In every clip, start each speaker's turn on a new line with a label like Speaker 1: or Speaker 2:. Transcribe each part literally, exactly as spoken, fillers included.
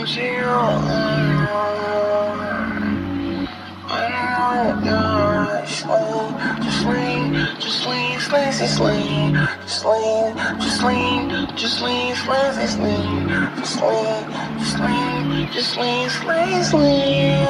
Speaker 1: Just lean, just lean, just lean, just lean, just lean, just lean, just lean, just lean, just lean, just lean, just lean.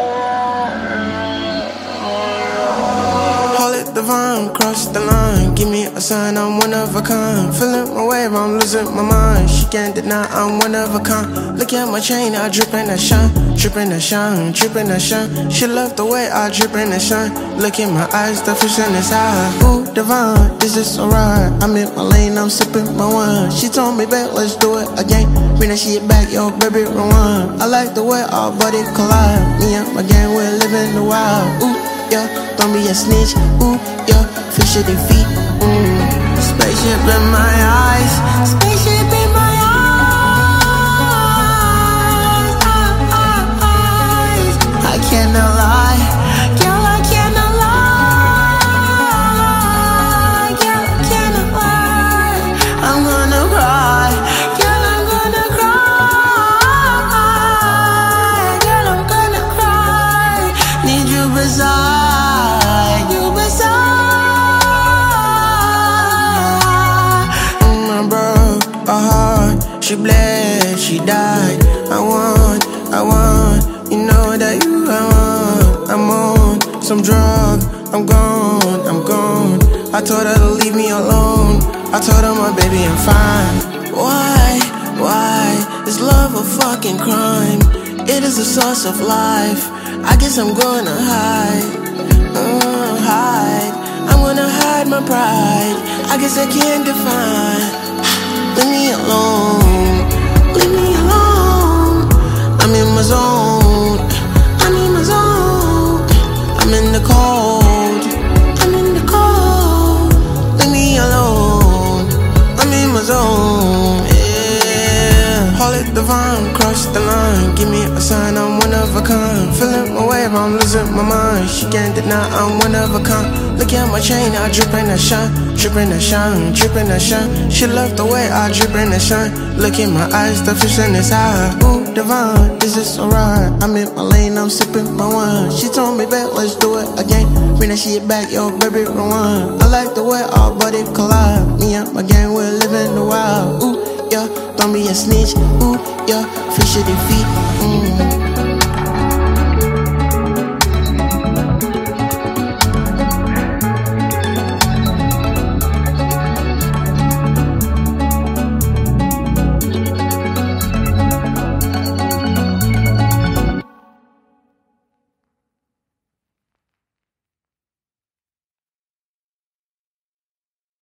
Speaker 1: Hold it divine, cross the line. Give me a sign, I'm one of a kind. Feeling my wave, I'm losing my mind. She can't deny I'm one of a kind. Look at my chain, I drip and I shine. Drip and I shine, drip and I shine. She love the way I drip and I shine. Look in my eyes, the fish in his eye. Ooh, divine, is this alright? I'm in my lane, I'm sipping my wine. She told me, babe, let's do it again. Bring that shit back, yo, baby, rewind. I like the way our body collide. Me and my gang, we're living the wild. Ooh, yeah, don't be a snitch. Ooh, yeah, fish at their feet. Mm. Spaceship in my eyes. Spaceship in my eyes. I cannot lie. Girl, I cannot lie. Girl, I cannot lie. I'm gonna cry. Girl, I'm gonna cry. Girl, I'm gonna cry. Need you beside. You beside. My bro, a heart. She bled, she died. I want, I want. You know that you I want. I'm on some drug. I'm gone, I'm gone. I told her to leave me alone. I told her my baby I'm fine. Why, why is love a fucking crime? It is a source of life. I guess I'm gonna hide, uh, hide. I'm gonna hide my pride. I guess I can't define. Leave me alone, leave me alone. I'm in my zone, I'm in my zone. I'm in the cold, I'm in the cold. Leave me alone, I'm in my zone, yeah. Hold it divine, cross the line. Give me a sign, I'm one of a kind. Feeling my wave, I'm losing my mind. She can't deny I'm one of a kind. Look at my chain, I drip and I shine. Drip and I shine, drip and I shine. She love the way I drip and I shine. Look in my eyes, the fish in his eye. Ooh, divine, is this alright? I'm in my lane, I'm sipping my wine. She told me, babe, let's do it again. Bring that shit back, yo, baby, rewind. I like the way our body collide. Me and my gang, we're living the wild. Ooh, yeah, don't be a snitch. Ooh, yeah, fish at their feet. Mm.